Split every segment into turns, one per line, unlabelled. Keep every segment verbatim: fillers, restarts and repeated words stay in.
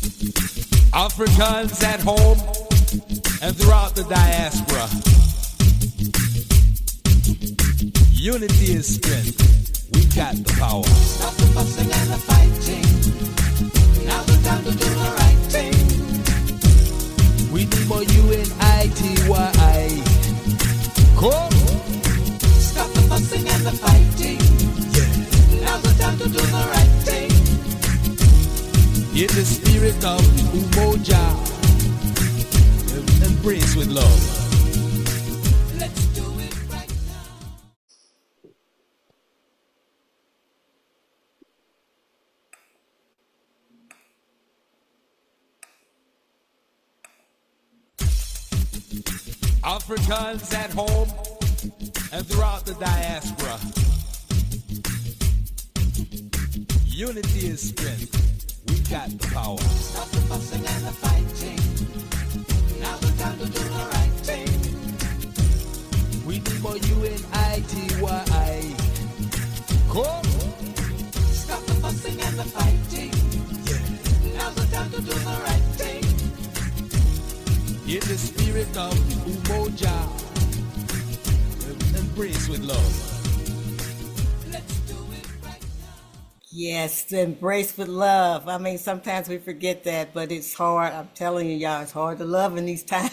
Africans at home and throughout the diaspora. Unity is strength. We got the power.
Stop the fussing and the fighting. Now's the time to do the right thing.
We need more U N I T Y. Come.
Stop the fussing and the fighting.
Yeah.
Now's the time to do the right thing.
In the spirit of Umoja, embrace with love.
Let's do it right
now. Africans at home and throughout the diaspora. Unity is strength. We got the power.
Stop the fussing and the fighting. Now's the time to do the right thing.
We need more U N I T Y. Come.
Stop the fussing and the fighting.
Yeah.
Now's the time to do the right thing.
In the spirit of Umoja, embrace with love.
Yes, embrace with love. I mean, sometimes we forget that, but it's hard. I'm telling you, y'all, it's hard to love in these times.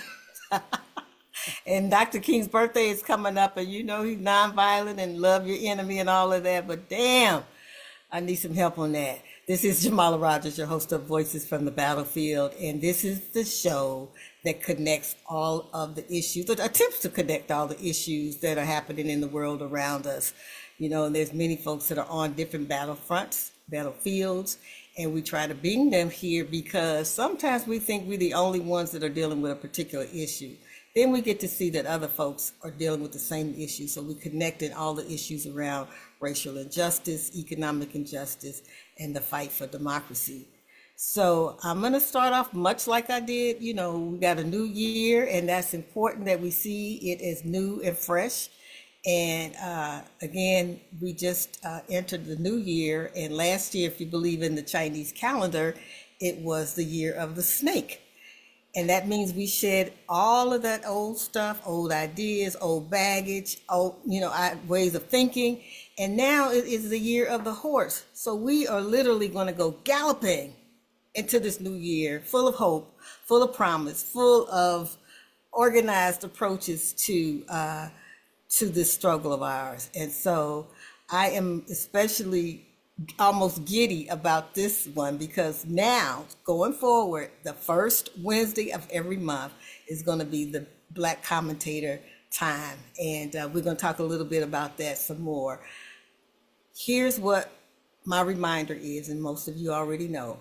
And Doctor King's birthday is coming up, and you know he's nonviolent and love your enemy and all of that, but damn, I need some help on that. This is Jamala Rogers, your host of Voices from the Battlefield, and this is the show that connects all of the issues, that attempts to connect all the issues that are happening in the world around us. You know, and there's many folks that are on different battlefronts, battlefields, and we try to bring them here because sometimes we think we're the only ones that are dealing with a particular issue. Then we get to see that other folks are dealing with the same issue. So we connected all the issues around racial injustice, economic injustice, and the fight for democracy. So I'm going to start off much like I did. You know, we got a new year, and that's important that we see it as new and fresh. And uh, again, we just uh, entered the new year. And last year, if you believe in the Chinese calendar, it was the year of the snake. And that means we shed all of that old stuff, old ideas, old baggage, old, you know, ways of thinking. And now it is the year of the horse. So we are literally going to go galloping into this new year, full of hope, full of promise, full of organized approaches to uh, to this struggle of ours. And so I am especially almost giddy about this one because now going forward, the first Wednesday of every month is going to be the Black Commentator time. And uh, we're going to talk a little bit about that some more. Here's what my reminder is, and most of you already know.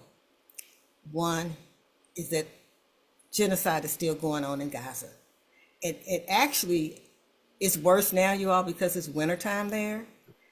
One is that genocide is still going on in Gaza. It, it actually is worse now, you all, because it's wintertime there.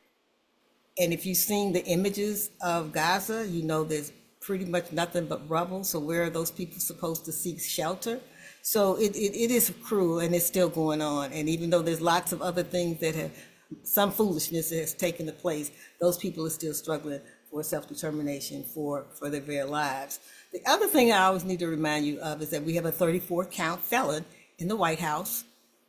And if you've seen the images of Gaza, you know there's pretty much nothing but rubble. So where are those people supposed to seek shelter? So it, it, it is cruel, and it's still going on. And even though there's lots of other things that have, some foolishness that has taken place, those people are still struggling for self-determination, for, for their very lives. The other thing I always need to remind you of is that we have a thirty-four count felon in the White House.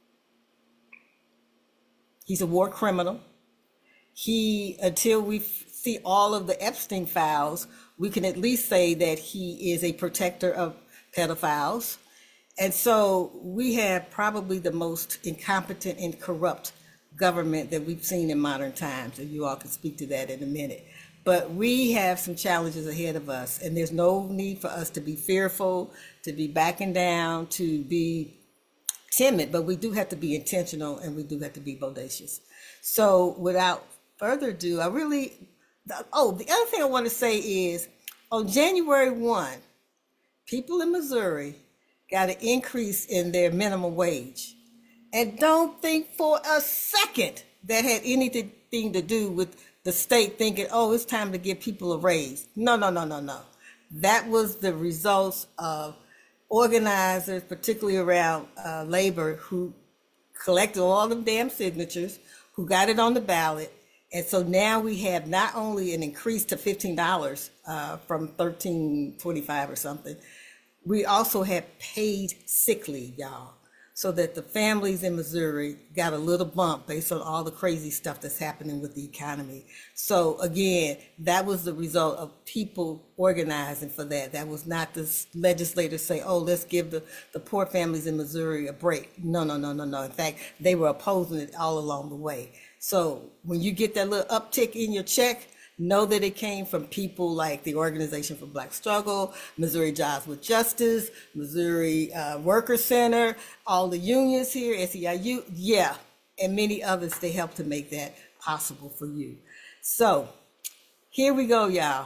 He's a war criminal. He, until we see all of the Epstein files, we can at least say that he is a protector of pedophiles. And so we have probably the most incompetent and corrupt government that we've seen in modern times, and you all can speak to that in a minute. But we have some challenges ahead of us, and there's no need for us to be fearful, to be backing down, to be timid, but we do have to be intentional, and we do have to be bodacious. So without further ado, I really, oh, the other thing I want to say is on January first, people in Missouri got an increase in their minimum wage. And don't think for a second that had anything to do with the state thinking, oh, it's time to give people a raise. No, no, no, no, no. That was the results of organizers, particularly around uh, labor, who collected all them damn signatures, who got it on the ballot, And so now we have not only an increase to fifteen dollars uh, from thirteen twenty-five or something, we also have paid sick leave, y'all, so that the families in Missouri got a little bump based on all the crazy stuff that's happening with the economy. So again, that was the result of people organizing for that. That was not the legislators say, oh, let's give the, the poor families in Missouri a break. No, no, no, no, no. In fact, they were opposing it all along the way. So when you get that little uptick in your check, know that it came from people like the Organization for Black Struggle, Missouri Jobs with Justice, Missouri uh, Worker Center, all the unions here, S E I U, yeah, and many others. They helped to make that possible for you. So here we go, y'all.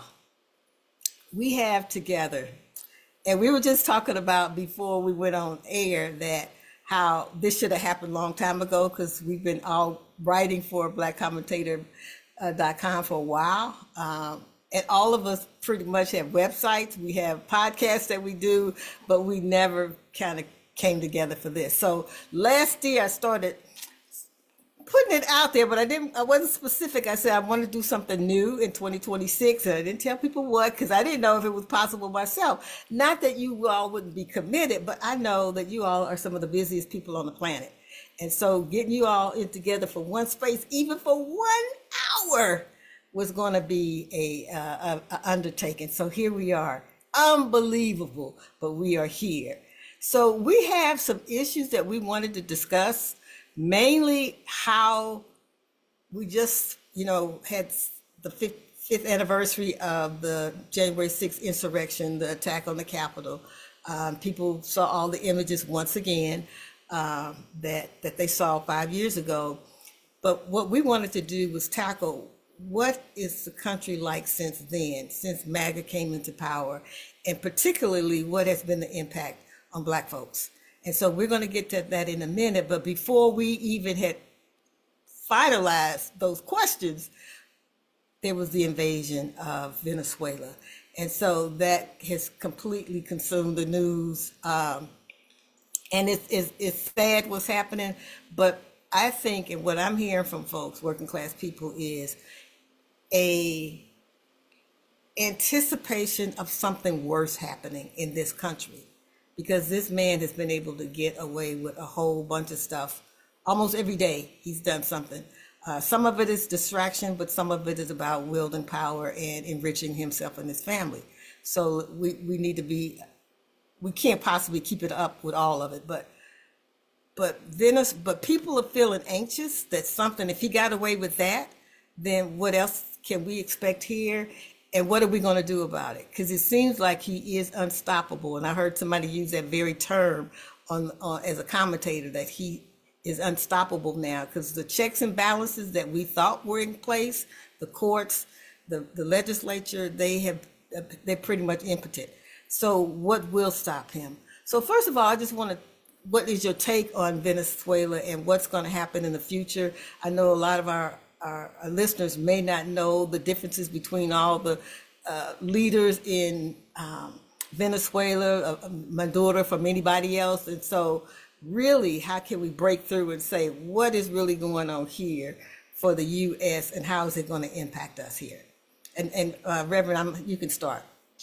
We have together, and we were just talking about before we went on air that how this should have happened a long time ago, because we've been all writing for black commentator dot com for a while. Um, and all of us pretty much have websites. We have podcasts that we do, but we never kind of came together for this. So last year I started putting it out there, but I didn't, I wasn't specific. I said I want to do something new in twenty twenty-six, and I didn't tell people what, because I didn't know if it was possible myself. Not that you all wouldn't be committed, but I know that you all are some of the busiest people on the planet. And so getting you all in together for one space, even for one hour, was going to be a, uh, a, a undertaking. So here we are. Unbelievable, but we are here. So we have some issues that we wanted to discuss, mainly how we just, you know, had the fifth, fifth anniversary of the January sixth insurrection, the attack on the Capitol. Um, people saw all the images once again um, that, that they saw five years ago. But what we wanted to do was tackle what is the country like since then, since MAGA came into power, and particularly what has been the impact on Black folks. And so we're going to get to that in a minute. But before we even had finalized those questions, there was the invasion of Venezuela. And so that has completely consumed the news. Um, and it's, it's, it's sad what's happening. But I think, and what I'm hearing from folks, working class people, is a anticipation of something worse happening in this country, because this man has been able to get away with a whole bunch of stuff. Almost every day he's done something. Uh, some of it is distraction, but some of it is about wielding power and enriching himself and his family. So we, we need to be, we can't possibly keep it up with all of it, but but Venice, but people are feeling anxious that something, if he got away with that, then what else can we expect here? And what are we going to do about it? Because it seems like he is unstoppable. And I heard somebody use that very term on, on as a commentator, that he is unstoppable now, because the checks and balances that we thought were in place, the courts, the, the legislature, they have, they're pretty much impotent. So what will stop him? So first of all, I just want to, what is your take on Venezuela and what's going to happen in the future? I know a lot of our Our, our listeners may not know the differences between all the uh, leaders in um, Venezuela, uh, Maduro from anybody else. And so really, how can we break through and say what is really going on here for the U S and how is it going to impact us here? And, and uh, Reverend, I'm, you can start.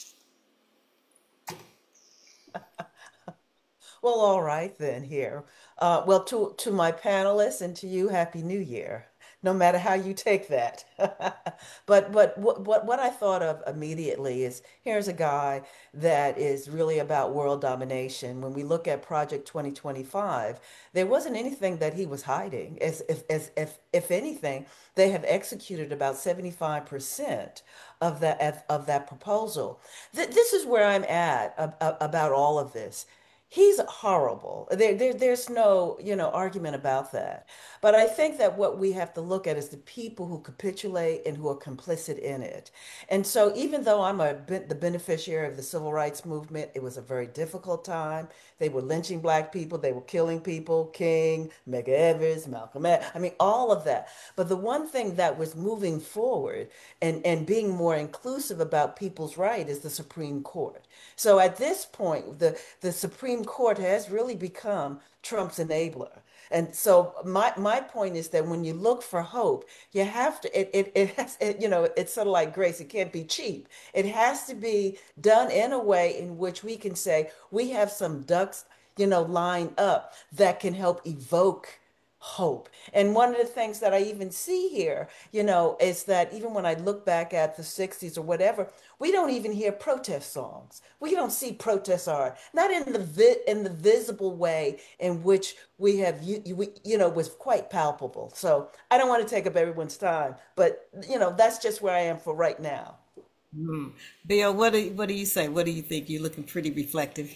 Well, all right then here. Uh, well, to, to my panelists and to you, Happy New Year, no matter how you take that. But but what, what what I thought of immediately is, here's a guy that is really about world domination. When we look at Project twenty twenty-five, there wasn't anything that he was hiding. As if as if if anything, they have executed about seventy-five percent of that of that proposal. Th this is where I'm at ab ab- about all of this. He's horrible. There, there, there's no, you know, argument about that. But I think that what we have to look at is the people who capitulate and who are complicit in it. And so even though I'm a ben- the beneficiary of the civil rights movement, it was a very difficult time. They were lynching black people. They were killing people, King, Medgar Evers, Malcolm X. I mean, all of that. But the one thing that was moving forward and, and being more inclusive about people's right is the Supreme Court. So at this point, the, the Supreme Supreme Court has really become Trump's enabler. And so my my point is that when you look for hope, you have to it it, it has it, you know, it's sort of like grace, it can't be cheap. It has to be done in a way in which we can say we have some ducks, you know, lined up that can help evoke hope. And one of the things that I even see here, you know, is that even when I look back at the sixties or whatever, we don't even hear protest songs. We don't see protest art, not in the vi in the visible way in which we have, you, you, we, you know, was quite palpable. So I don't want to take up everyone's time, but you know, that's just where I am for right now.
Mm. Bill, what do you, what do you say? What do you think? You're looking pretty reflective.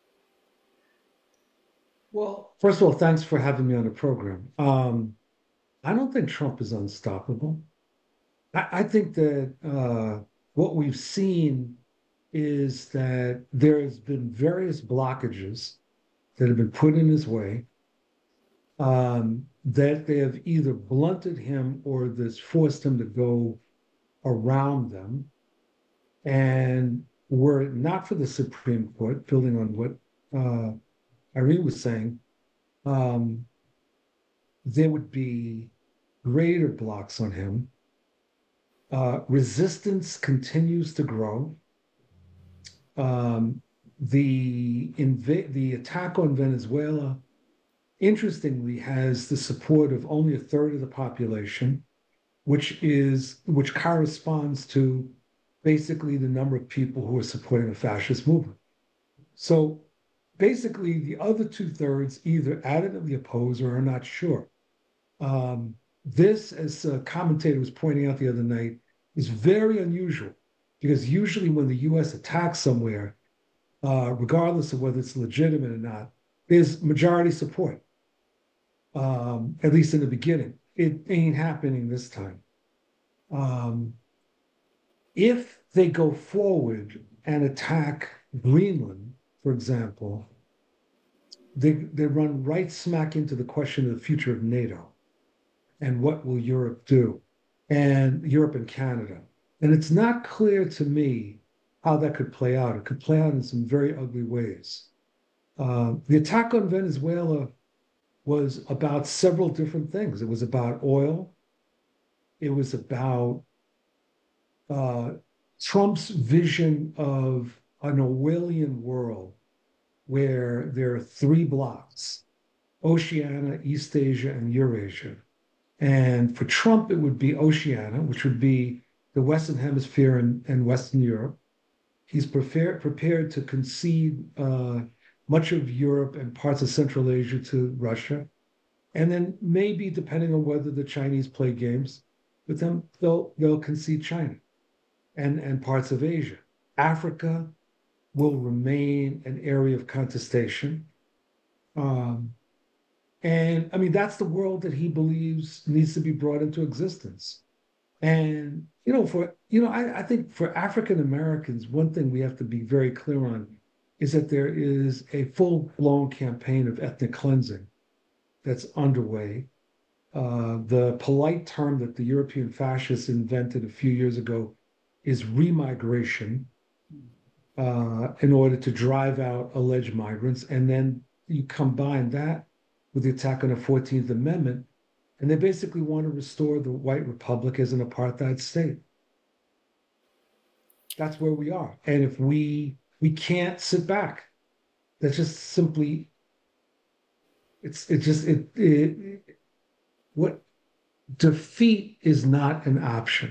Well, first of all, thanks for having me on the program. Um, I don't think Trump is unstoppable. I, I think that uh, what we've seen is that there has been various blockages that have been put in his way, um, that they have either blunted him or that's forced him to go around them. And were it not for the Supreme Court, building on what uh, Irene was saying, um, there would be greater blocks on him. Uh, resistance continues to grow. Um, the inv- the attack on Venezuela, interestingly, has the support of only a third of the population, which is which corresponds to basically the number of people who are supporting a fascist movement. So basically, the other two thirds either adamantly oppose or are not sure. Um, this, as a commentator was pointing out the other night, is very unusual because usually when the U S attacks somewhere, uh, regardless of whether it's legitimate or not, there's majority support, um, at least in the beginning. It ain't happening this time. Um, if they go forward and attack Greenland, for example, they, they run right smack into the question of the future of NATO and what will Europe do, and Europe and Canada. And it's not clear to me how that could play out. It could play out in some very ugly ways. Uh, the attack on Venezuela was about several different things. It was about oil. It was about uh, Trump's vision of an Orwellian world where there are three blocks: Oceania, East Asia, and Eurasia. And for Trump, it would be Oceania, which would be the Western Hemisphere and, and Western Europe. He's prepared, prepared to concede uh, much of Europe and parts of Central Asia to Russia. And then maybe, depending on whether the Chinese play games with them, they'll, they'll concede China and, and parts of Asia. Africa will remain an area of contestation. Um, and I mean, that's the world that he believes needs to be brought into existence. And, you know, for, you know, I, I think for African Americans, one thing we have to be very clear on is that there is a full-blown campaign of ethnic cleansing that's underway. Uh, the polite term that the European fascists invented a few years ago is remigration, uh, in order to drive out alleged migrants. And then you combine that with the attack on the fourteenth Amendment, and they basically want to restore the white republic as an apartheid state. That's where we are. And if we we can't sit back, that's just simply, it's it just it, it, it what defeat is not an option.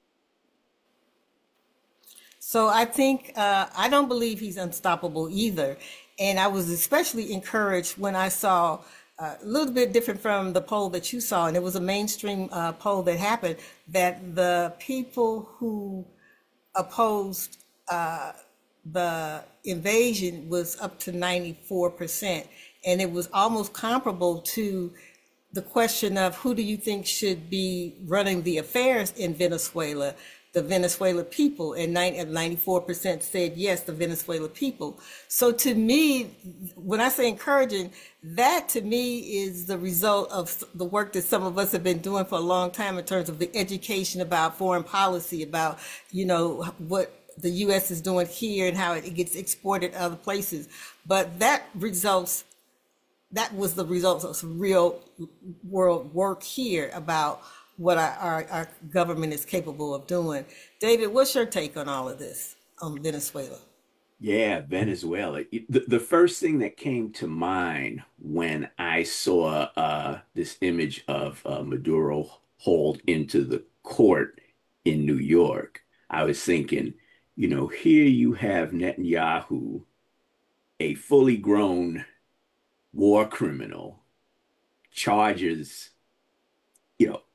So I think uh, I don't believe he's unstoppable either. And I was especially encouraged when I saw uh, a little bit different from the poll that you saw, and it was a mainstream uh, poll that happened, that the people who opposed uh, the invasion was up to ninety-four percent. And it was almost comparable to the question of who do you think should be running the affairs in Venezuela, the Venezuela people, and ninety-four percent said yes, the Venezuela people. So to me, when I say encouraging, that to me is the result of the work that some of us have been doing for a long time in terms of the education about foreign policy, about, you know, what the U S is doing here and how it gets exported other places. But that results, that was the result of some real world work here about what our, our, our government is capable of doing. David, what's your take on all of this on Venezuela?
Yeah, Venezuela. The, the first thing that came to mind when I saw uh, this image of uh, Maduro hauled into the court in New York, I was thinking, you know, here you have Netanyahu, a fully grown war criminal, charges, you know,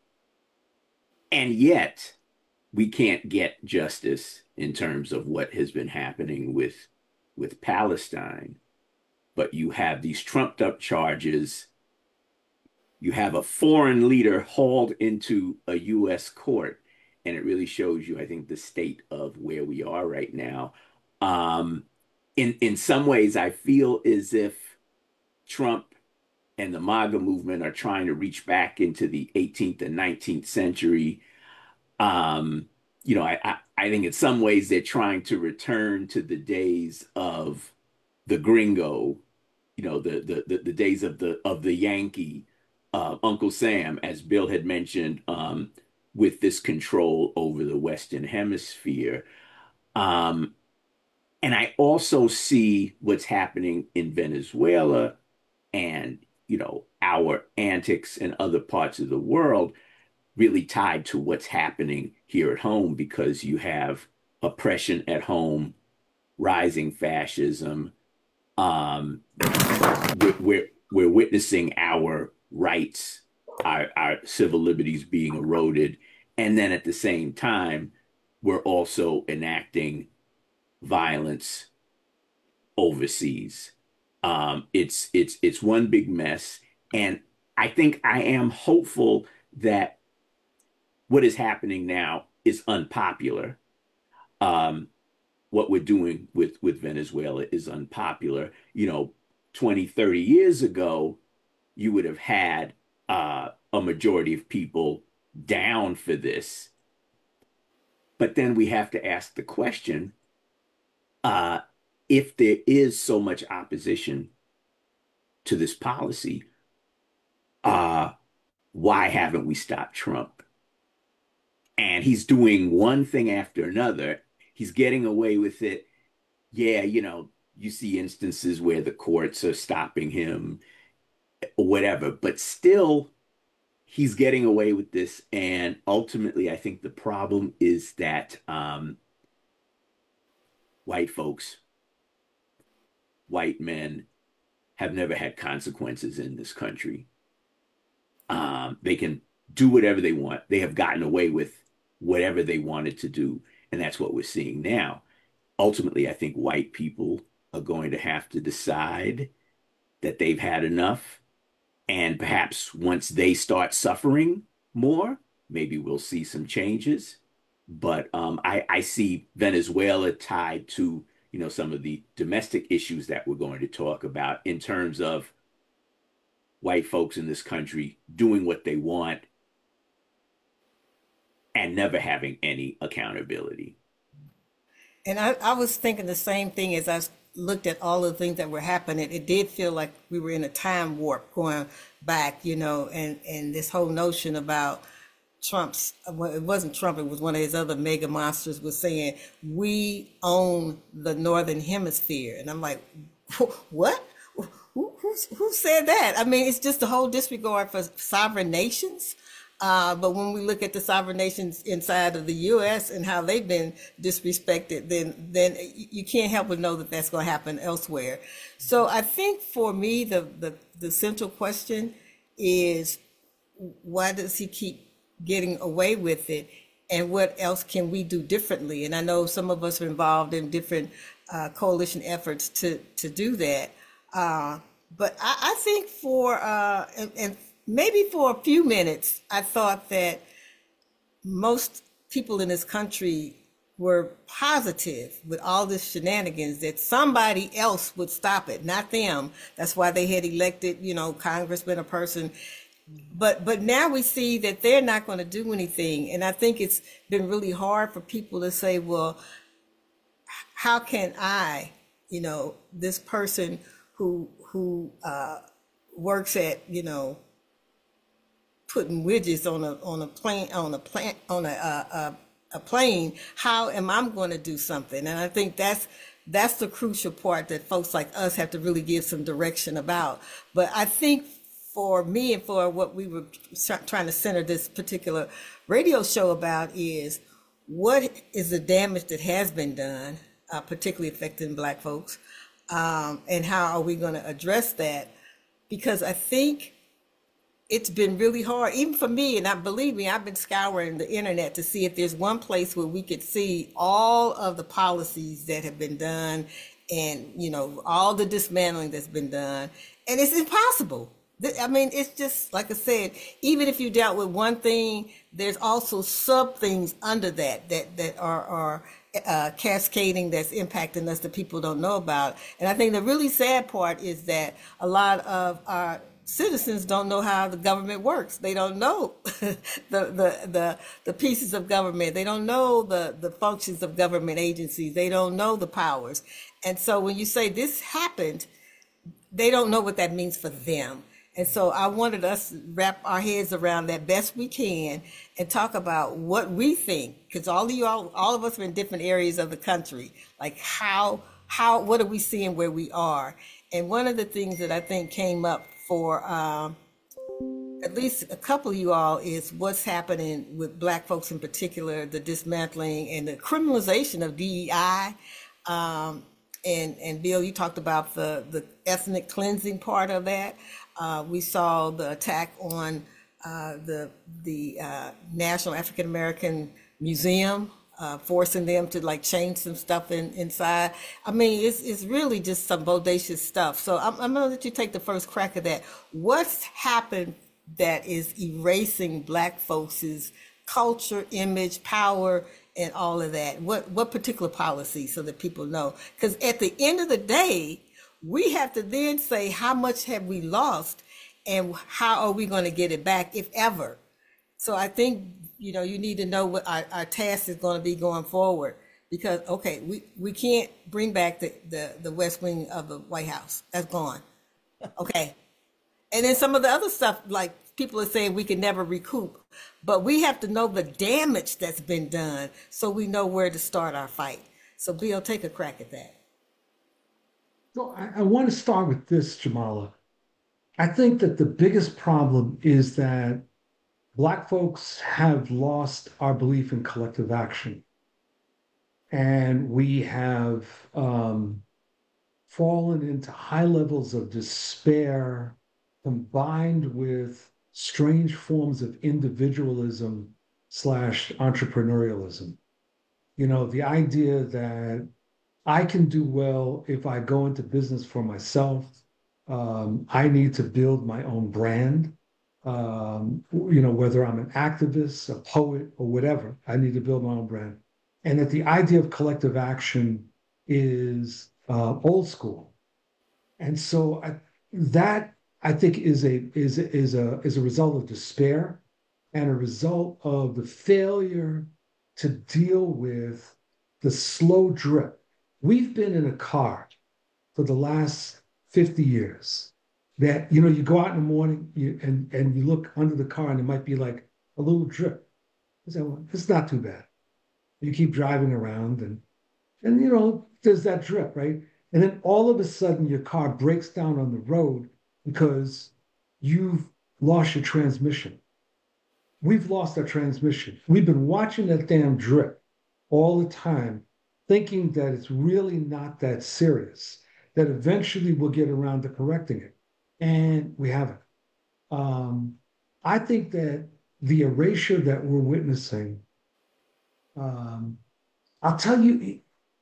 and yet we can't get justice in terms of what has been happening with with Palestine. But you have these trumped up charges. You have a foreign leader hauled into a U S court, and it really shows you, I think, the state of where we are right now. Um, in in some ways, I feel as if Trump and the MAGA movement are trying to reach back into the eighteenth and nineteenth century. Um, you know, I, I, I think in some ways they're trying to return to the days of the gringo, you know, the the the, the days of the of the Yankee, uh, Uncle Sam, as Bill had mentioned, um, with this control over the Western Hemisphere. Um, and I also see what's happening in Venezuela and, you know, our antics in other parts of the world really tied to what's happening here at home, because you have oppression at home, rising fascism. Um, we're, we're, we're witnessing our rights, our, our civil liberties being eroded. And then at the same time, we're also enacting violence overseas. Um, it's it's it's one big mess. And I think I am hopeful that what is happening now is unpopular. Um, what we're doing with, with Venezuela is unpopular. You know, twenty, thirty years ago, you would have had uh, a majority of people down for this. But then we have to ask the question, uh, if there is so much opposition to this policy, uh, why haven't we stopped Trump? And he's doing one thing after another. He's getting away with it. Yeah, you know, you see instances where the courts are stopping him or whatever, but still he's getting away with this. And ultimately, I think the problem is that um, white folks, white men have never had consequences in this country. Um, they can do whatever they want. They have gotten away with whatever they wanted to do. And that's what we're seeing now. Ultimately, I think white people are going to have to decide that they've had enough. And perhaps once they start suffering more, maybe we'll see some changes. But um, I, I see Venezuela tied to, you know, some of the domestic issues that we're going to talk about in terms of white folks in this country doing what they want and never having any accountability.
And I, I was thinking the same thing as I looked at all of the things that were happening. It did feel like we were in a time warp going back, you know, and, and this whole notion about Trump's, well, it wasn't Trump, it was one of his other mega monsters was saying, we own the Northern Hemisphere. And I'm like, what? Who, who, who said that? I mean, it's just a whole disregard for sovereign nations. Uh, but when we look at the sovereign nations inside of the U S and how they've been disrespected, then then you can't help but know that that's going to happen elsewhere. So I think for me, the, the, the central question is, why does he keep getting away with it? And what else can we do differently? And I know some of us are involved in different uh, coalition efforts to, to do that. Uh, but I, I think for, uh, and, and maybe for a few minutes, I thought that most people in this country were positive with all this shenanigans, that somebody else would stop it, not them. That's why they had elected, you know, congressman, a person. But but now we see that they're not going to do anything. And I think it's been really hard for people to say, well, how can I, you know, this person who who uh, works at, you know, putting widgets on a on a plane on a plant on a uh, a, a plane, how am I going to do something? And I think that's that's the crucial part that folks like us have to really give some direction about. But I think for me and for what we were trying to center this particular radio show about is what is the damage that has been done, uh, particularly affecting Black folks, um, and how are we going to address that? Because I think it's been really hard, even for me, and I believe me, I've been scouring the internet to see if there's one place where we could see all of the policies that have been done and, you know, all the dismantling that's been done, and it's impossible. I mean, it's just, like I said, even if you dealt with one thing, there's also sub things under that that, that are, are uh, cascading that's impacting us that people don't know about. And I think the really sad part is that a lot of our citizens don't know how the government works. They don't know the, the, the, the pieces of government. They don't know the, the functions of government agencies. They don't know the powers. And so when you say this happened, they don't know what that means for them. And so I wanted us to wrap our heads around that best we can and talk about what we think, because all of you, all, all of us are in different areas of the country. Like how, how, what are we seeing where we are? And one of the things that I think came up for um, at least a couple of you all is what's happening with Black folks in particular, the dismantling and the criminalization of D E I. Um, and, and Bill, you talked about the, the ethnic cleansing part of that. Uh, we saw the attack on uh, the the uh, National African American Museum, uh, forcing them to like change some stuff in, inside. I mean, it's it's really just some bodacious stuff. So I'm, I'm gonna let you take the first crack at that. What's happened that is erasing Black folks' culture, image, power, and all of that? What what particular policy, so that people know? Because at the end of the day, we have to then say how much have we lost and how are we going to get it back, if ever. So I think, you know, you need to know what our, our task is going to be going forward, because, okay, we, we can't bring back the, the, the West Wing of the White House. That's gone. Okay. And then some of the other stuff, like people are saying we can never recoup, but we have to know the damage that's been done so we know where to start our fight. So Bill, take a crack at that.
So I, I want to start with this, Jamala. I think that the biggest problem is that Black folks have lost our belief in collective action. And we have um, fallen into high levels of despair combined with strange forms of individualism slash entrepreneurialism. You know, the idea that I can do well if I go into business for myself. Um, I need to build my own brand. Um, you know, whether I'm an activist, a poet, or whatever, I need to build my own brand. And that the idea of collective action is uh, old school. And so I, that I think is a is is a is a result of despair and a result of the failure to deal with the slow drip. We've been in a car for the last fifty years that, you know, you go out in the morning you, and, and you look under the car and it might be like a little drip. You say, well, it's not too bad. You keep driving around and, and, you know, there's that drip, right? And then all of a sudden your car breaks down on the road because you've lost your transmission. We've lost our transmission. We've been watching that damn drip all the time, thinking that it's really not that serious, that eventually we'll get around to correcting it. And we haven't. Um, I think that the erasure that we're witnessing, um, I'll tell you,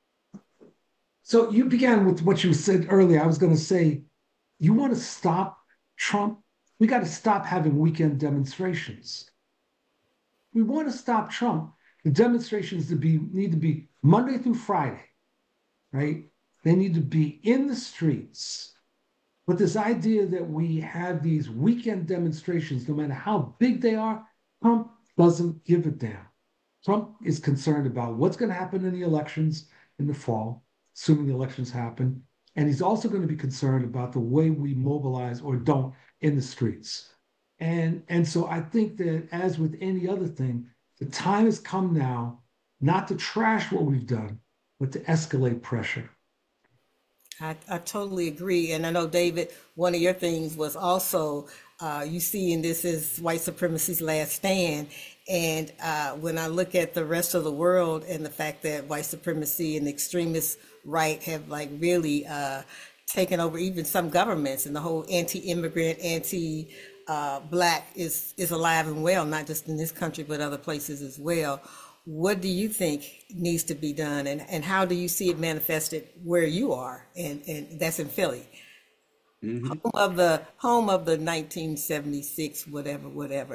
so you began with what you said earlier. I was going to say, you want to stop Trump? We got to stop having weekend demonstrations. We want to stop Trump. The demonstrations to be need to be Monday through Friday, right? They need to be in the streets. But this idea that we have these weekend demonstrations, no matter how big they are, Trump doesn't give a damn. Trump is concerned about what's going to happen in the elections in the fall, assuming the elections happen. And he's also going to be concerned about the way we mobilize or don't in the streets. And, and so I think that, as with any other thing, the time has come now not to trash what we've done, but to escalate pressure.
I, I totally agree. And I know, David, one of your things was also uh, you see in this is white supremacy's last stand. And uh, when I look at the rest of the world and the fact that white supremacy and the extremist right have like really uh, taken over even some governments, and the whole anti-immigrant, anti-black is, is alive and well, not just in this country, but other places as well. What do you think needs to be done, and, and how do you see it manifested where you are? And, and that's in Philly,
Mm-hmm.
home of the home of the nineteen seventy-six, whatever, whatever.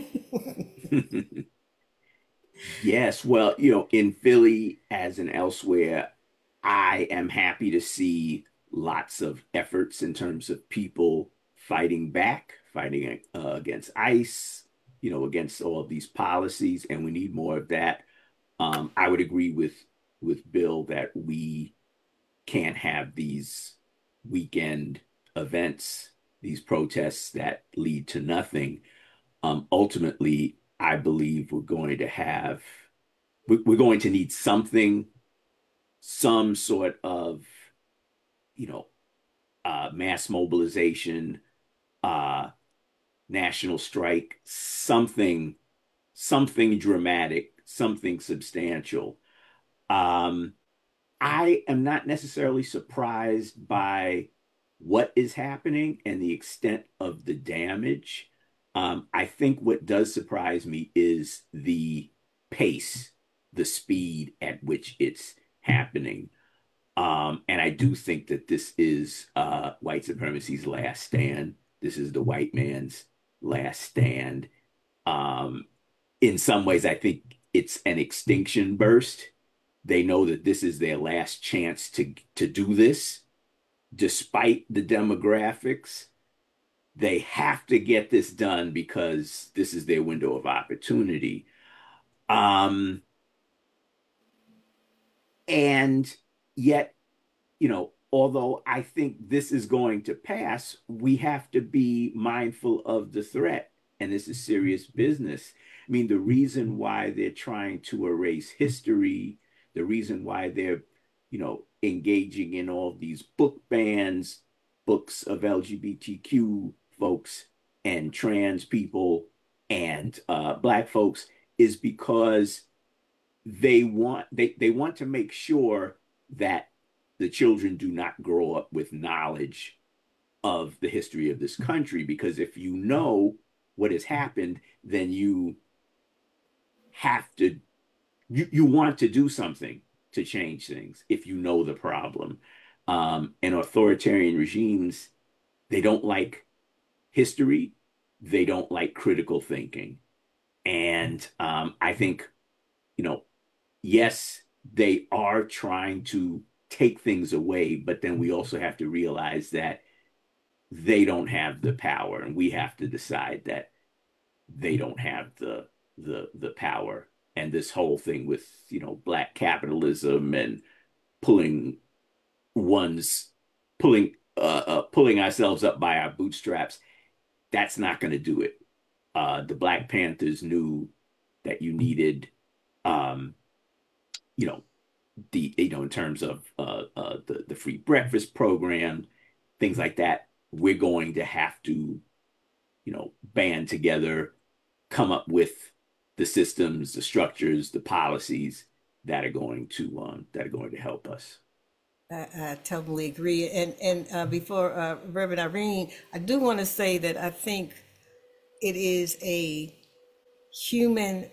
Yes, well, you know, in Philly as in elsewhere, I am happy to see lots of efforts in terms of people fighting back, fighting uh, against ICE, you know, against all of these policies, and we need more of that. Um, I would agree with with Bill that we can't have these weekend events, these protests that lead to nothing. Um, ultimately, I believe we're going to have we're going to need something, some sort of, you know, uh, mass mobilization, uh, national strike, something, something dramatic, something substantial. Um, I am not necessarily surprised by what is happening and the extent of the damage. Um, I think what does surprise me is the pace, the speed at which it's happening. Um, and I do think that this is uh, white supremacy's last stand. This is the white man's last stand. Um, in some ways, I think it's an extinction burst. They know that this is their last chance to to do this, despite the demographics. They have to get this done because this is their window of opportunity. Um, and yet, you know, although I think this is going to pass, we have to be mindful of the threat. And this is serious business. I mean, the reason why they're trying to erase history, the reason why they're, you know, engaging in all these book bans, books of L G B T Q folks and trans people and uh, Black folks, is because they want they, they want to make sure that the children do not grow up with knowledge of the history of this country. Because if you know what has happened, then you have to you, you want to do something to change things if you know the problem. Um, and authoritarian regimes, they don't like history. They don't like critical thinking. And um, I think, you know, yes, they are trying to take things away, but then we also have to realize that they don't have the power, and we have to decide that they don't have the the the power. And this whole thing with, you know, Black capitalism and pulling one's pulling uh, uh pulling ourselves up by our bootstraps, that's not going to do it. Uh, the Black Panthers knew that you needed, um, you know, the you know in terms of uh, uh, the the free breakfast program, things like that. We're going to have to, you know, band together, come up with the systems, the structures, the policies that are going to um, that are going to help us.
I, I totally agree. And and uh, before uh, Reverend Irene, I do want to say that I think it is a human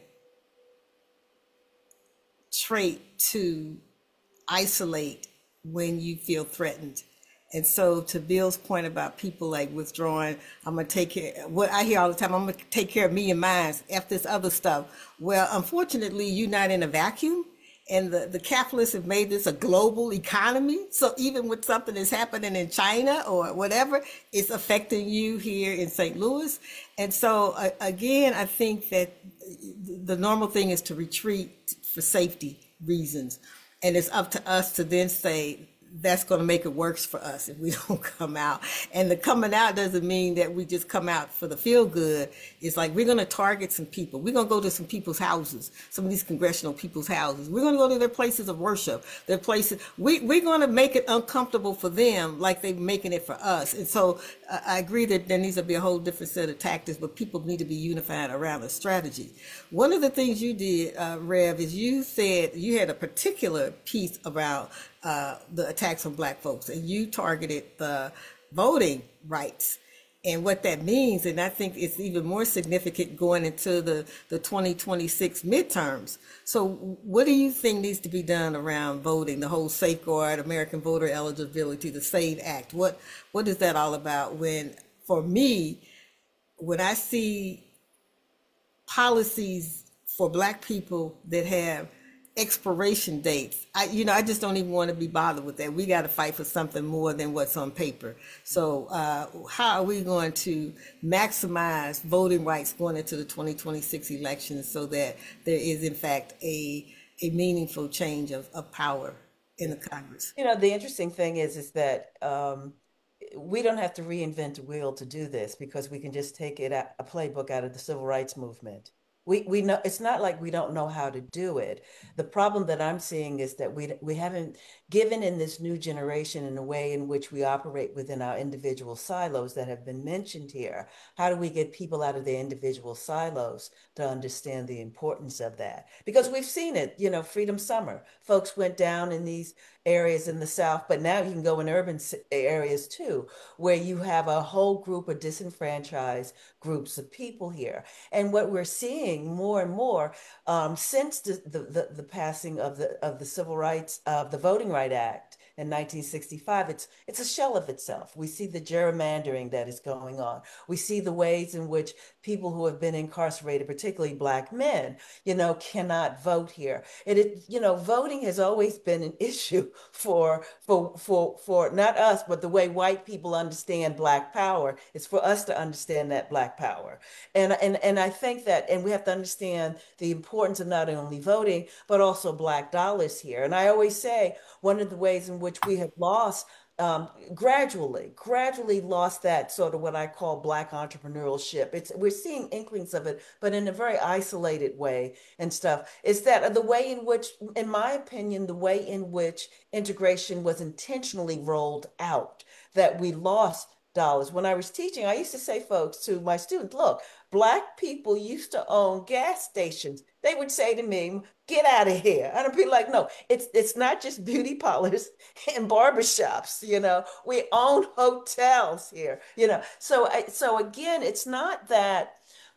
trait to isolate when you feel threatened. And so, to Bill's point about people like withdrawing, I'm gonna take care. What I hear all the time, I'm gonna take care of me and mine. F this other stuff. Well, unfortunately, you're not in a vacuum, and the the capitalists have made this a global economy. So even with something that's happening in China or whatever, it's affecting you here in Saint Louis. And so, uh, again, I think that the normal thing is to retreat for safety reasons. And it's up to us to then say that's going to make it worse for us if we don't come out. And the coming out doesn't mean that we just come out for the feel good. It's like we're going to target some people. We're going to go to some people's houses, some of these congressional people's houses. We're going to go to their places of worship, their places. We, we're going to make it uncomfortable for them like they're making it for us. And so uh, I agree that there needs to be a whole different set of tactics, but people need to be unified around a strategy. One of the things you did, uh, Rev, is you said you had a particular piece about uh, the attacks on Black folks, and you targeted the voting rights and what that means. And I think it's even more significant going into the, the twenty twenty-six midterms. So what do you think needs to be done around voting, the whole Safeguard American Voter Eligibility, the SAVE Act? What what is that all about? When, for me, when I see policies for Black people that have expiration dates, I, you know, I just don't even want to be bothered with that. We got to fight for something more than what's on paper. So uh, how are we going to maximize voting rights going into the twenty twenty-six elections so that there is, in fact, a, a meaningful change of, of power in the Congress?
You know, the interesting thing is, is that um, we don't have to reinvent the wheel to do this, because we can just take it a playbook out of the civil rights movement. We we know it's not like we don't know how to do it. The problem that I'm seeing is that we we haven't given in this new generation in a way in which we operate within our individual silos that have been mentioned here. How do we get people out of their individual silos to understand the importance of that? Because we've seen it, you know, Freedom Summer, folks went down in these areas in the South, but now you can go in urban areas too, where you have a whole group of disenfranchised groups of people here. And what we're seeing more and more um, since the, the, the, the passing of the of the Civil Rights, of the Voting Rights Act in nineteen sixty-five, it's it's a shell of itself. We see the gerrymandering that is going on. We see the ways in which people who have been incarcerated, particularly Black men, you know, cannot vote here. It, it you know, voting has always been an issue for for for for not us, but the way white people understand Black power. It's for us to understand that Black power. And and and I think that, and we have to understand the importance of not only voting, but also Black dollars here. And I always say one of the ways in which we have lost um, gradually, gradually lost that sort of what I call Black entrepreneurship. It's we're seeing inklings of it, but in a very isolated way and stuff. Is that the way in which, in my opinion, the way in which integration was intentionally rolled out, that we lost dollars. When I was teaching, I used to say, folks, to my students, look, Black people used to own gas stations. They would say to me, get out of here. And I'd be like, no, it's it's not just beauty parlors and barbershops, you know, we own hotels here, you know. So, I, so again, it's not that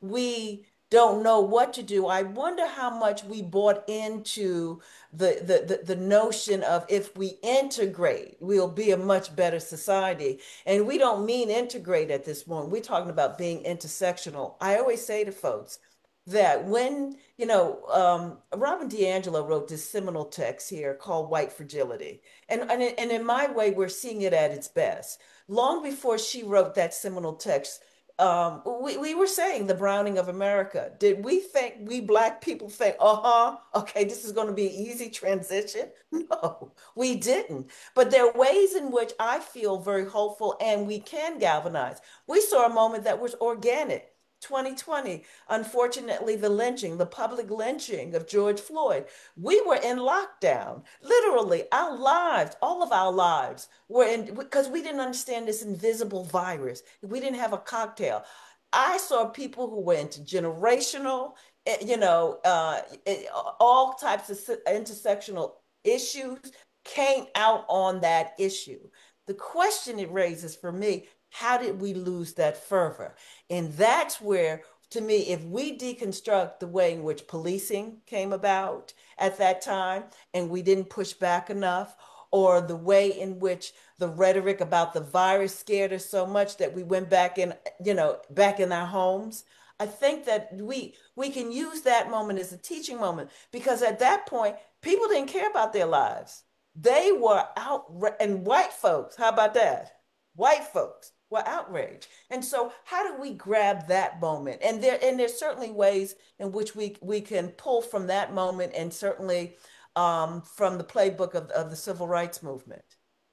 we don't know what to do. I wonder how much we bought into the, the, the, the notion of if we integrate, we'll be a much better society. And we don't mean integrate at this moment. We're talking about being intersectional. I always say to folks that when, you know, um, Robin DiAngelo wrote this seminal text here called White Fragility. And, and, and in my way, we're seeing it at its best. Long before she wrote that seminal text, Um, we, we were saying the browning of America. Did we think, we Black people think, uh-huh, okay, this is going to be an easy transition? No, we didn't. But there are ways in which I feel very hopeful and we can galvanize. We saw a moment that was organic. twenty twenty, unfortunately, the lynching, the public lynching of George Floyd. We were in lockdown. Literally, our lives, all of our lives were in, because we didn't understand this invisible virus. We didn't have a cocktail. I saw people who were intergenerational, you know, uh, all types of intersectional issues came out on that issue. The question it raises for me, how did we lose that fervor? And that's where, to me, if we deconstruct the way in which policing came about at that time and we didn't push back enough, or the way in which the rhetoric about the virus scared us so much that we went back in, you know, back in our homes, I think that we we can use that moment as a teaching moment, because at that point, people didn't care about their lives. They were out, and white folks, how about that? White folks were outraged. And so how do we grab that moment? And there and there's certainly ways in which we we can pull from that moment and certainly um, from the playbook of, of the civil rights movement.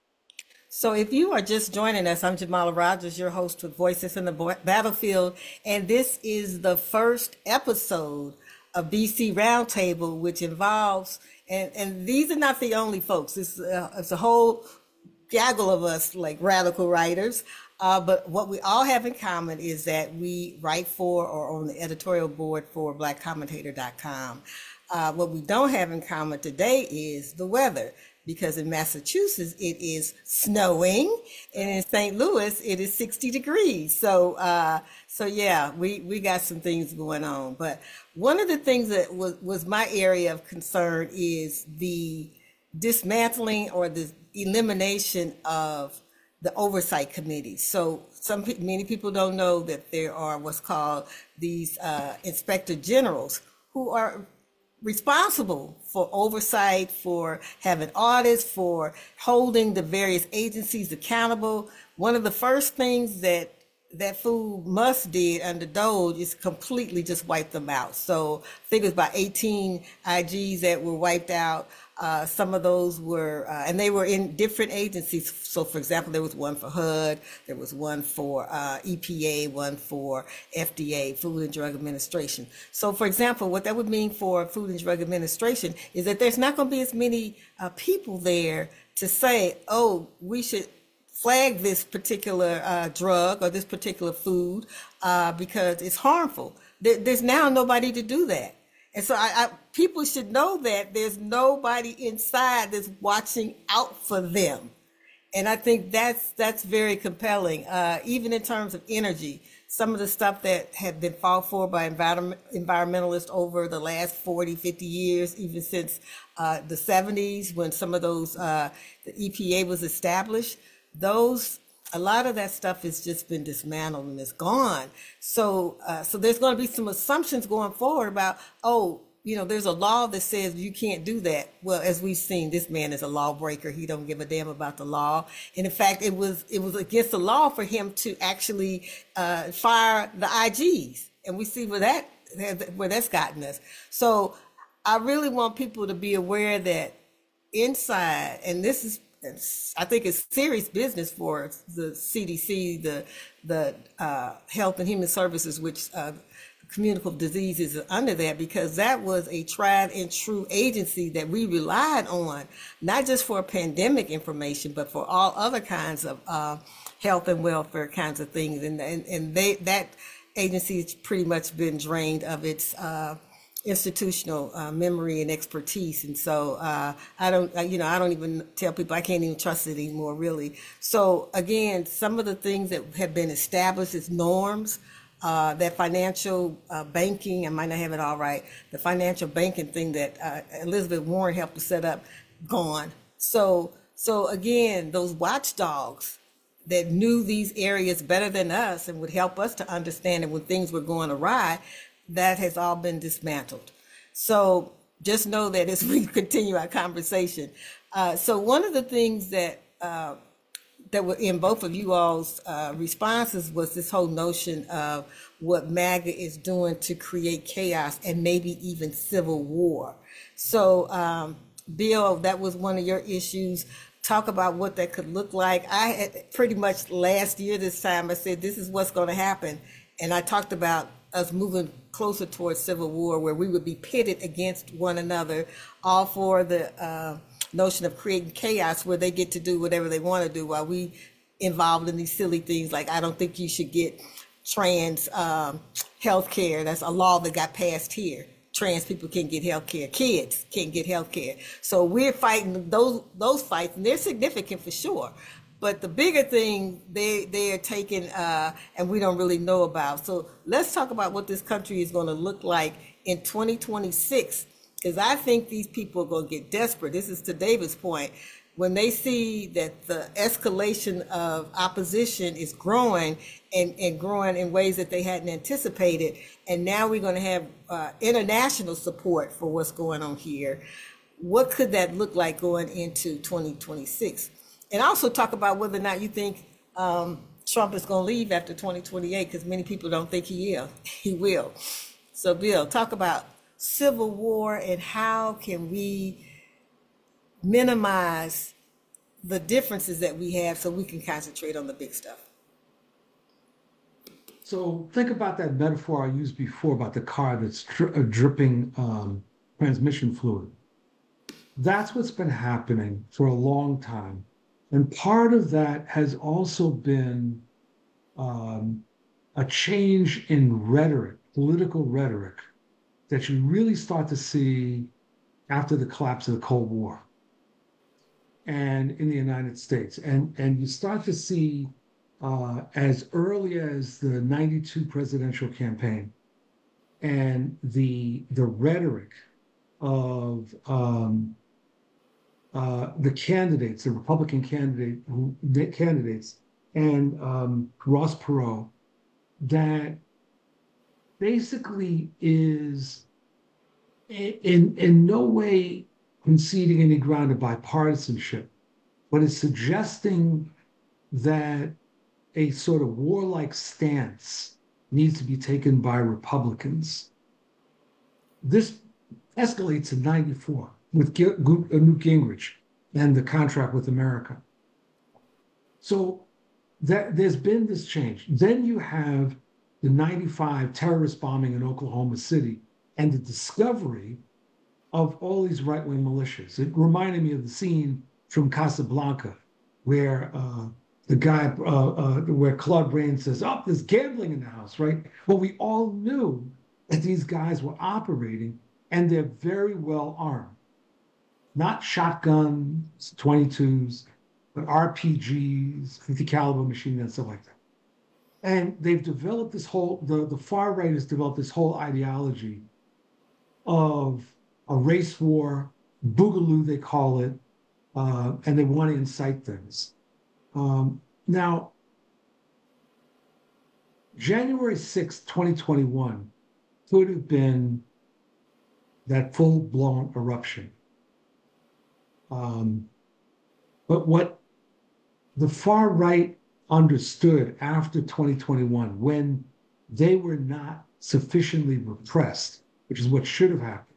So if you are just joining us, I'm Jamala Rogers, your host with Voices in the Bo- Battlefield, and this is the first episode of B C Roundtable, which involves, and, and these are not the only folks, it's, uh, it's a whole gaggle of us like radical writers, uh, but what we all have in common is that we write for or on the editorial board for black commentator dot com. Uh, what we don't have in common today is the weather, because in Massachusetts it is snowing, and in Saint Louis it is sixty degrees. So, uh, so yeah, we, we got some things going on. But one of the things that was, was my area of concern is the dismantling or the elimination of the oversight committees. So some pe- many people don't know that there are what's called these uh, inspector generals who are responsible for oversight, for having audits, for holding the various agencies accountable. One of the first things that that fool Musk did under Doge is completely just wipe them out. So I think it was about eighteen I Gs that were wiped out. Uh, some of those were, uh, and they were in different agencies. So, for example, there was one for H U D, there was one for uh, E P A, one for F D A, Food and Drug Administration. So, for example, what that would mean for Food and Drug Administration is that there's not going to be as many uh, people there to say, oh, we should flag this particular uh, drug or this particular food uh, because it's harmful. There, there's now nobody to do that. And so I, I, people should know that there's nobody inside that's watching out for them. And I think that's that's very compelling, uh, even in terms of energy. Some of the stuff that had been fought for by environment, environmentalists over the last forty, fifty years, even since uh, the seventies, when some of those, uh, the E P A was established, those, a lot of that stuff has just been dismantled and it's gone. So, uh, so there's going to be some assumptions going forward about, oh, you know, there's a law that says you can't do that. Well, as we've seen, this man is a lawbreaker. He don't give a damn about the law. And in fact, it was it was against the law for him to actually uh, fire the I Gs, and we see where that where that's gotten us. So, I really want people to be aware that inside, and this is, I think it's serious business for the C D C, the the uh, Health and Human Services, which uh, communicable diseases are under that, because that was a tried and true agency that we relied on, not just for pandemic information, but for all other kinds of uh, health and welfare kinds of things. And and, and they that agency has pretty much been drained of its uh, institutional uh, memory and expertise. And so uh, I don't, uh, you know, I don't even tell people I can't even trust it anymore, really. So again, some of the things that have been established as norms, uh, that financial uh, banking, I might not have it all right, the financial banking thing that uh, Elizabeth Warren helped to set up, gone. So, so again, those watchdogs that knew these areas better than us and would help us to understand it when things were going awry, that has all been dismantled. So just know that as we continue our conversation. Uh, so one of the things that uh, that were in both of you all's uh, responses was this whole notion of what MAGA is doing to create chaos and maybe even civil war. So um, Bill, that was one of your issues. Talk about what that could look like. I had pretty much last year this time, I said, this is what's going to happen. And I talked about us moving closer towards civil war, where we would be pitted against one another, all for the uh, notion of creating chaos where they get to do whatever they want to do while we involved in these silly things like, I don't think you should get trans um, health care. That's a law that got passed here. Trans people can't get health care. Kids can't get health care. So we're fighting those those fights, and they're significant for sure. But the bigger thing they they are taking uh, and we don't really know about. So let's talk about what this country is going to look like in twenty twenty-six, because I think these people are going to get desperate. This is to David's point. When they see that the escalation of opposition is growing and, and growing in ways that they hadn't anticipated, and now we're going to have uh, international support for what's going on here, what could that look like going into twenty twenty-six? And also talk about whether or not you think um, Trump is going to leave after twenty twenty-eight, because many people don't think he will. He will. So, Bill, talk about civil war and how can we minimize the differences that we have so we can concentrate on the big stuff.
So think about that metaphor I used before about the car that's dri- uh, dripping um, transmission fluid. That's what's been happening for a long time. And part of that has also been um, a change in rhetoric, political rhetoric, that you really start to see after the collapse of the Cold War and in the United States. And, and you start to see uh, as early as the ninety-two presidential campaign and the, the rhetoric of um, uh, the candidates, the Republican candidate, who, the candidates, and um, Ross Perot, that basically is in, in no way conceding any ground of bipartisanship, but is suggesting that a sort of warlike stance needs to be taken by Republicans. This escalates in ninety-four with G- G- Newt Gingrich and the contract with America. So that there's been this change. Then you have the ninety-five terrorist bombing in Oklahoma City and the discovery of all these right-wing militias. It reminded me of the scene from Casablanca where uh, the guy, uh, uh, where Claude Rains says, oh, there's gambling in the house, right? Well, we all knew that these guys were operating and they're very well armed. Not shotguns, twenty-twos, but R P Gs, fifty caliber machine guns, stuff like that. And they've developed this whole, the, the far right has developed this whole ideology of a race war, boogaloo, they call it, uh, and they want to incite things. Um, now, January sixth, twenty twenty-one could have been that full-blown eruption. Um, but what the far right understood after twenty twenty-one, when they were not sufficiently repressed, which is what should have happened,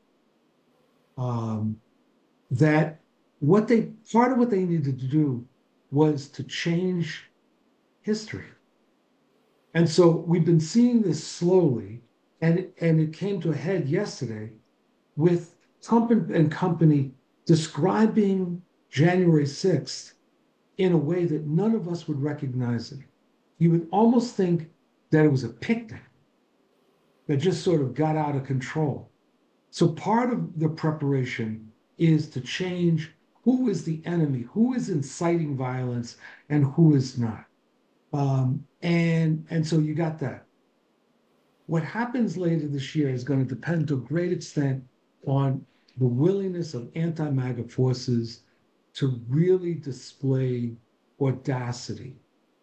um, that what they, part of what they needed to do was to change history. And so we've been seeing this slowly, and it, and it came to a head yesterday with Trump and, and company describing January sixth in a way that none of us would recognize it. You would almost think that it was a picnic that just sort of got out of control. So part of the preparation is to change who is the enemy, who is inciting violence, and who is not. Um, and, and so you got that. What happens later this year is going to depend to a great extent on the willingness of anti-MAGA forces to really display audacity.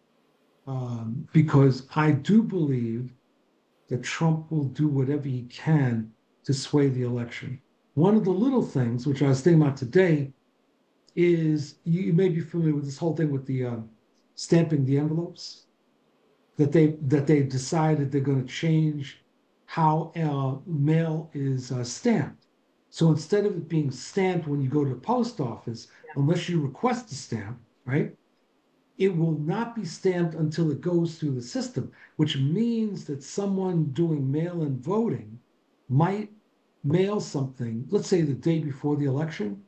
Um, because I do believe that Trump will do whatever he can to sway the election. One of the little things, which I was thinking about today, is you, you may be familiar with this whole thing with the um, stamping the envelopes, that they that they decided they're going to change how uh, mail is uh, stamped. So instead of it being stamped when you go to the post office, unless you request a stamp, right, it will not be stamped until it goes through the system, which means that someone doing mail-in voting might mail something, let's say the day before the election,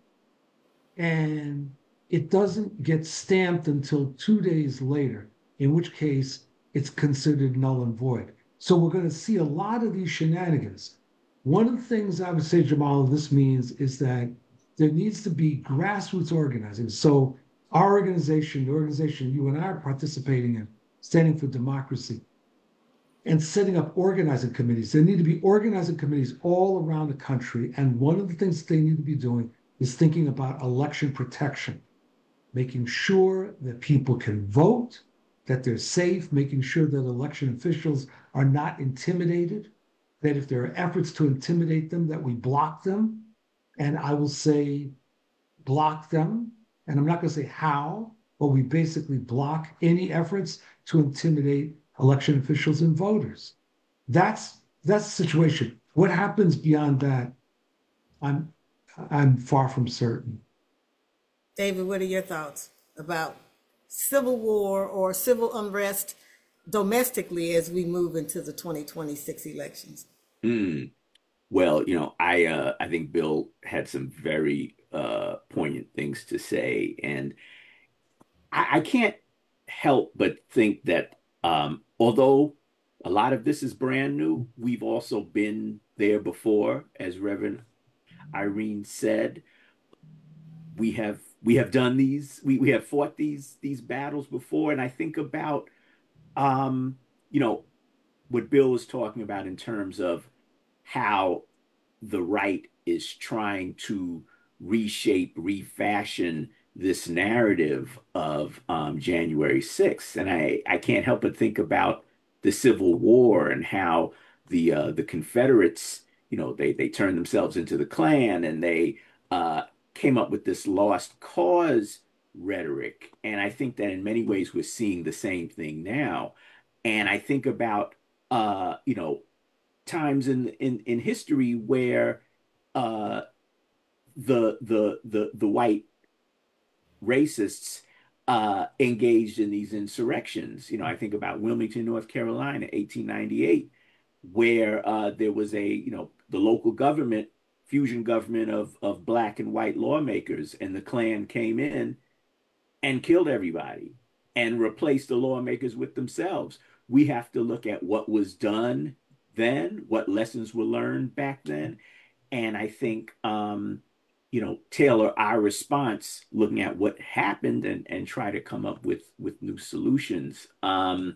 and it doesn't get stamped until two days later, in which case it's considered null and void. So we're going to see a lot of these shenanigans. One of the things I would say, Jamal, this means is that there needs to be grassroots organizing. So our organization, the organization you and I are participating in, Standing for Democracy, and setting up organizing committees. There need to be organizing committees all around the country. And one of the things that they need to be doing is thinking about election protection, making sure that people can vote, that they're safe, making sure that election officials are not intimidated, that if there are efforts to intimidate them, that we block them. And I will say block them. And I'm not going to say how, but we basically block any efforts to intimidate election officials and voters. That's that's the situation. What happens beyond that, I'm I'm far from certain.
David, what are your thoughts about civil war or civil unrest domestically as we move into the twenty twenty-six elections?
Hmm. Well, you know, I uh, I think Bill had some very uh, poignant things to say, and I, I can't help but think that um, although a lot of this is brand new, we've also been there before, as Reverend Irene said. We have we have done these, we, we have fought these these battles before, and I think about um, you know, what Bill was talking about in terms of how the right is trying to reshape, refashion this narrative of um, January sixth. And I, I can't help but think about the Civil War and how the uh, the Confederates, you know, they they turned themselves into the Klan, and they uh, came up with this lost cause rhetoric. And I think that in many ways we're seeing the same thing now. And I think about uh, you know, times in in in history where uh the the the the white racists uh engaged in these insurrections. You know, I think about Wilmington, North Carolina, eighteen ninety-eight, where uh there was a, you know, the local government, fusion government of of black and white lawmakers, and the Klan came in and killed everybody and replaced the lawmakers with themselves. We have to look at what was done then, what lessons were learned back then. And I think, um, you know, tailor our response looking at what happened, and, and try to come up with, with new solutions. Um,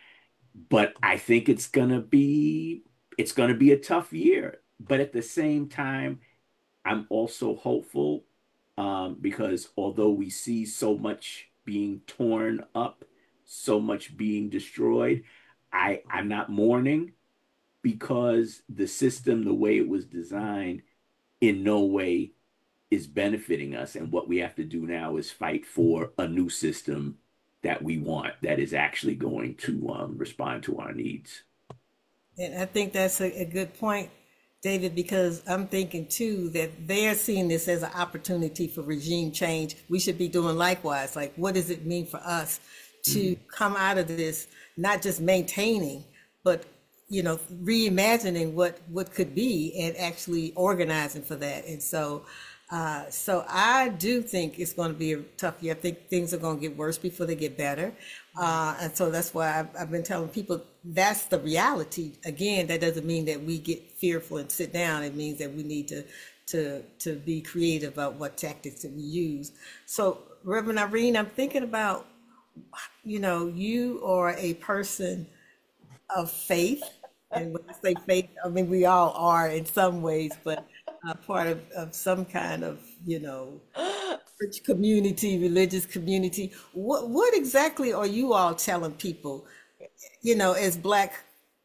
but I think it's gonna be it's gonna be a tough year. But at the same time, I'm also hopeful, um, because although we see so much being torn up, so much being destroyed, I I'm not mourning, because the system, the way it was designed, in no way is benefiting us. And what we have to do now is fight for a new system that we want, that is actually going to um, respond to our needs.
And I think that's a, a good point, David, because I'm thinking too that they're seeing this as an opportunity for regime change. We should be doing likewise. Like, what does it mean for us to come out of this, not just maintaining, but you know, reimagining what what could be and actually organizing for that. And so, uh, so I do think it's going to be a tough year. I think things are going to get worse before they get better. Uh, and so that's why I've, I've been telling people that's the reality. Again, that doesn't mean that we get fearful and sit down. It means that we need to to to be creative about what tactics that we use. So, Reverend Irene, I'm thinking about, you know, you are a person of faith. And when I say faith, I mean, we all are in some ways, but uh, part of, of some kind of, you know, church community, religious community. What, what exactly are you all telling people, you know, as Black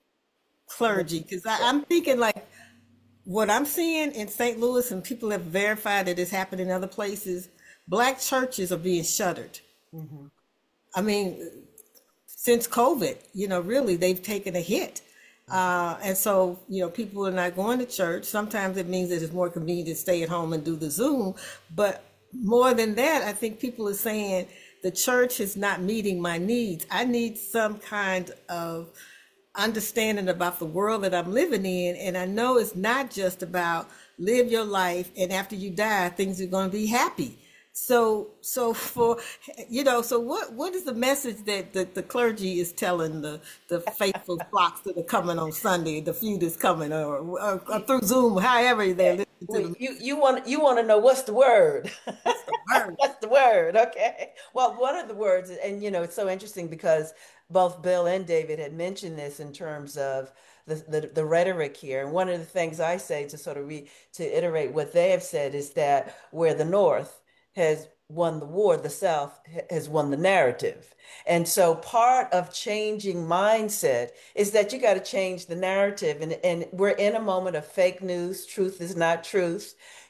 clergy? Because I'm thinking like what I'm seeing in Saint Louis, and people have verified that it's happened in other places, Black churches are being shuttered. Mm-hmm. I mean, since COVID, you know, really, they've taken a hit. Uh, and so, you know, people are not going to church. Sometimes it means that it's more convenient to stay at home and do the Zoom. But more than that, I think people are saying the church is not meeting my needs. I need some kind of understanding about the world that I'm living in. And I know it's not just about live your life and after you die, things are going to be happy. So, so for, you know, so what, what is the message that the, the clergy is telling the, the faithful flocks that are coming on Sunday, the few that's coming, or, or, or through Zoom, however they're listening to
Well,
them?
you you want you want to know what's the word?
What's the word?
What's the word? Okay. Well, one of the words, and you know, it's so interesting because both Bill and David had mentioned this in terms of the, the, the rhetoric here. And one of the things I say to sort of re, to iterate what they have said is that where the North has won the war, the South has won the narrative. And so part of changing mindset is that you got to change the narrative. And, and we're in a moment of fake news. Truth is not truth.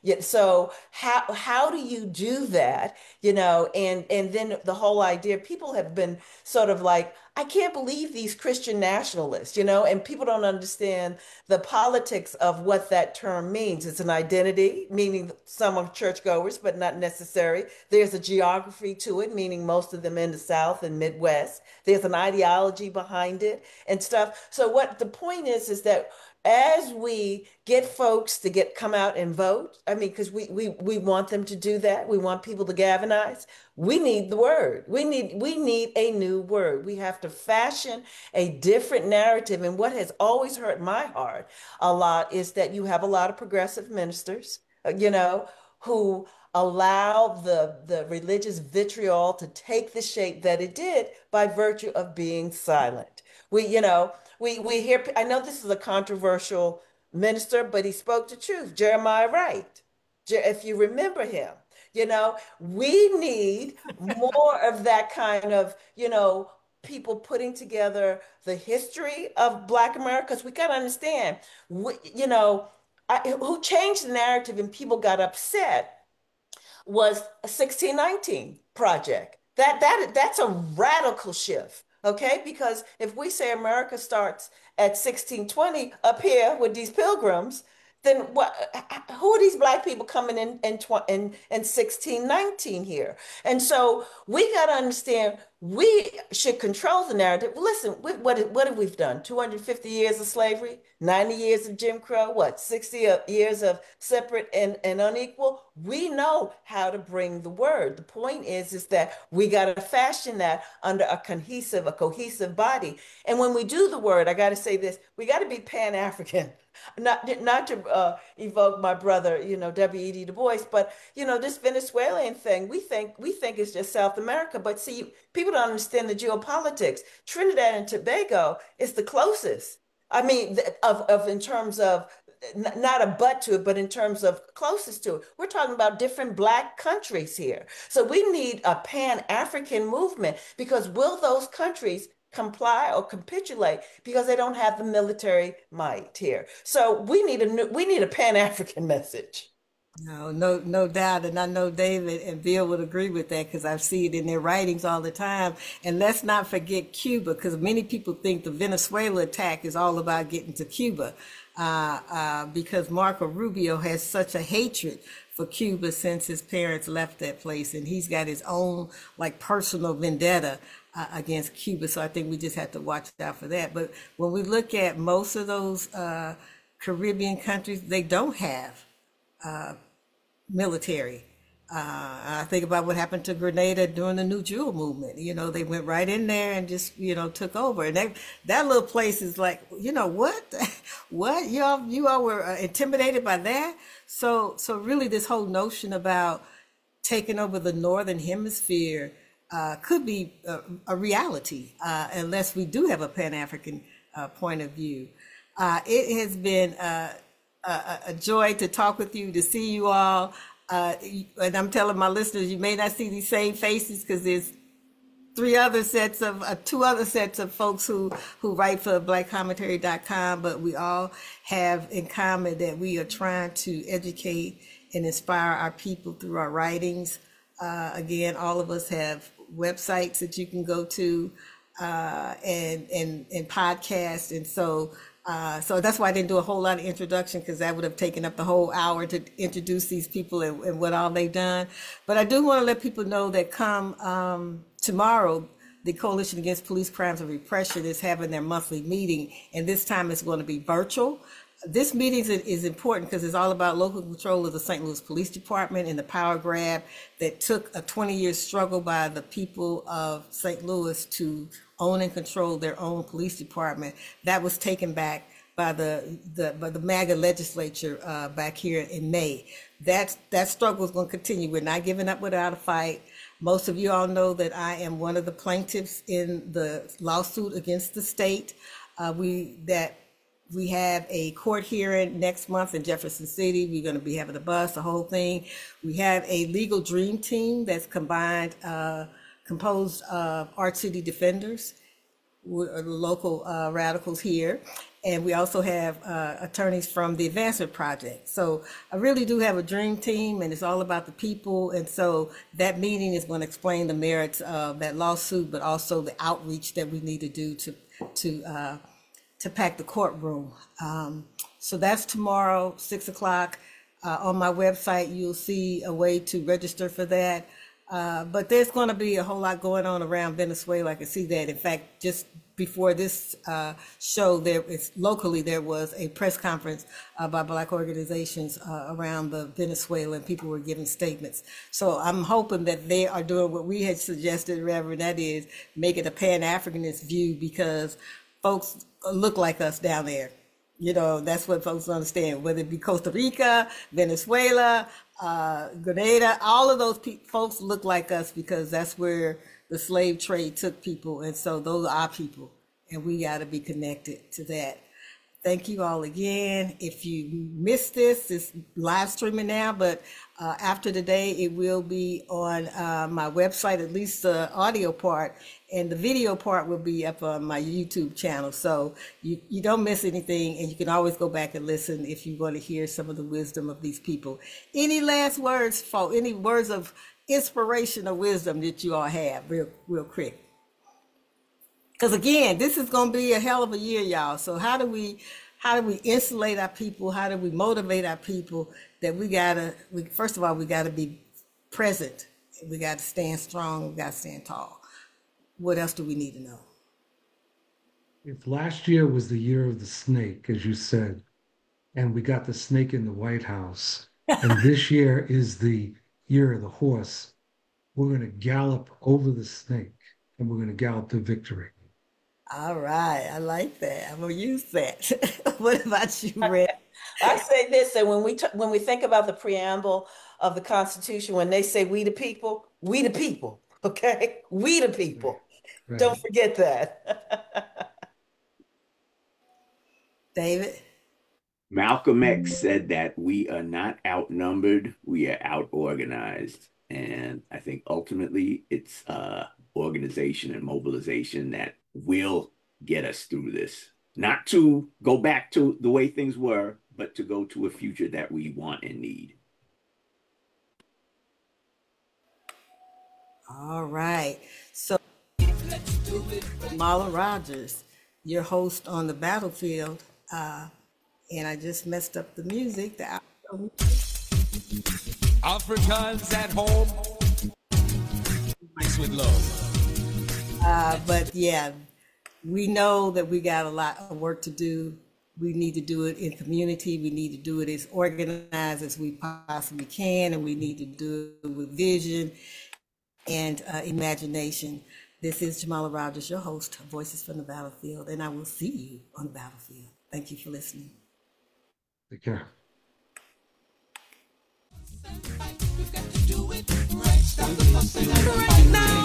Yet, so how how do you do that? You know, and and then the whole idea, people have been sort of like, I can't believe these Christian nationalists, you know, and people don't understand the politics of what that term means. It's an identity, meaning some are churchgoers, but not necessary. There's a geography to it, meaning most of them in the South and Midwest. There's an ideology behind it and stuff. So what the point is, is that as we get folks to get come out and vote, I mean, because we, we we want them to do that. We want people to galvanize. We need the word. We need we need a new word. We have to fashion a different narrative. And what has always hurt my heart a lot is that you have a lot of progressive ministers, uh, you know, who allow the the religious vitriol to take the shape that it did by virtue of being silent. We, you know, we we hear, I know this is a controversial minister, but he spoke the truth. Jeremiah Wright, Je- if you remember him, you know, we need more of that kind of, you know, people putting together the history of Black America, because we got to understand, we, you know, I, who changed the narrative and people got upset was a sixteen nineteen project. That that that's a radical shift, okay? Because if we say America starts at sixteen twenty up here with these pilgrims, then what? Who are these black people coming in in in, in sixteen nineteen here? And so we got to understand we should control the narrative. Listen, what what what have we done? two hundred fifty years of slavery, ninety years of Jim Crow, what, sixty years of separate and, and unequal? We know how to bring the word. The point is, is that we got to fashion that under a cohesive, a cohesive body. And when we do the word, I got to say this, we got to be Pan-African. Not, not to uh, evoke my brother, you know, W E D Du Bois, but you know, this Venezuelan thing, we think we think it's just South America, but see, people don't understand the geopolitics. Trinidad and Tobago is the closest. I mean, of of in terms of not a butt to it, but in terms of closest to it. We're talking about different black countries here. So we need a Pan-African movement, because will those countries comply or capitulate because they don't have the military might here? So we need a new, we need a Pan-African message.
No, no, no doubt. And I know David and Bill would agree with that, because I see it in their writings all the time. And let's not forget Cuba, because many people think the Venezuela attack is all about getting to Cuba, uh, uh, because Marco Rubio has such a hatred for Cuba since his parents left that place. And he's got his own like personal vendetta uh, against Cuba. So I think we just have to watch out for that. But when we look at most of those uh, Caribbean countries, they don't have uh, military. Uh, I think about what happened to Grenada during the New Jewel movement. You know, they went right in there and just, you know, took over. And that that little place is like, you know, what, what y'all you all were uh, intimidated by that. So so really, this whole notion about taking over the Northern Hemisphere uh, could be a, a reality uh, unless we do have a Pan-African uh, point of view. Uh, it has been uh, a, a joy to talk with you, to see you all. Uh, and I'm telling my listeners, you may not see these same faces because there's three other sets of, uh, two other sets of folks who, who write for black commentary dot com, but we all have in common that we are trying to educate and inspire our people through our writings. Uh, again, all of us have websites that you can go to uh, and, and, and podcasts. And so Uh, so that's why I didn't do a whole lot of introduction, because that would have taken up the whole hour to introduce these people and, and what all they've done. But I do want to let people know that come um, tomorrow, the Coalition Against Police Crimes and Repression is having their monthly meeting, and this time it's going to be virtual. This meeting is, is important because it's all about local control of the Saint Louis Police Department and the power grab that took a twenty-year struggle by the people of Saint Louis to own and control their own police department. That was taken back by the, the by the MAGA legislature uh, back here in May. That's, that struggle is going to continue. We're not giving up without a fight. Most of you all know that I am one of the plaintiffs in the lawsuit against the state. Uh, we that we have a court hearing next month in Jefferson City. We're going to be having a bus, the whole thing. We have a legal dream team that's combined, uh, composed of Art City Defenders, the local uh, radicals here, And we also have uh, attorneys from the Advancement Project. So I really do have a dream team, and it's all about the people. And so that meeting is going to explain the merits of that lawsuit, but also the outreach that we need to do to to uh, to pack the courtroom. Um, so that's tomorrow, six o'clock. Uh, on my website, you'll see a way to register for that. Uh, but there's going to be a whole lot going on around Venezuela. I can see that. In fact, just before this uh, show, there is locally there was a press conference uh, by Black organizations uh, around the Venezuela, and people were giving statements. So I'm hoping that they are doing what we had suggested, Reverend, that is make it a Pan-Africanist view, because folks look like us down there. You know, that's what folks understand, whether it be Costa Rica, Venezuela, uh, Grenada, all of those pe- folks look like us, because that's where the slave trade took people. And so those are our people, and we got to be connected to that. Thank you all again. If you missed this, it's live streaming now, but uh, after today, it will be on uh, my website, at least the audio part, and the video part will be up on my YouTube channel. So you, you don't miss anything, and you can always go back and listen if you want to hear some of the wisdom of these people. Any last words, for any words of inspiration or wisdom that you all have, real, real quick? Because again, this is going to be a hell of a year, y'all. So how do we, how do we insulate our people? How do we motivate our people? That we gotta, we, first of all, we gotta be present. We gotta stand strong. We gotta stand tall. What else do we need to know?
If last year was the year of the snake, as you said, and we got the snake in the White House, and this year is the year of the horse, we're going to gallop over the snake, and we're going to gallop to victory.
All right, I like that. I'm gonna use that. What about you, Red?
I say this, that when we t- when we think about the preamble of the Constitution, when they say "we the people," we the people, okay, we the people.
Right.
Don't forget that.
David?
Malcolm X said that we are not outnumbered, we are out-organized. And I think ultimately it's uh, organization and mobilization that will get us through this. Not to go back to the way things were, but to go to a future that we want and need.
All right. So, Jamala Rogers, your host on the battlefield. Uh, and I just messed up the music. The
Africans at home. Nice with love.
Uh, but yeah, we know that we got a lot of work to do. We need to do it in community. We need to do it as organized as we possibly can. And we need to do it with vision and uh, imagination. This is Jamala Rogers, your host of Voices from the Battlefield, and I will see you on the battlefield. Thank you for listening.
Take care.
Right now.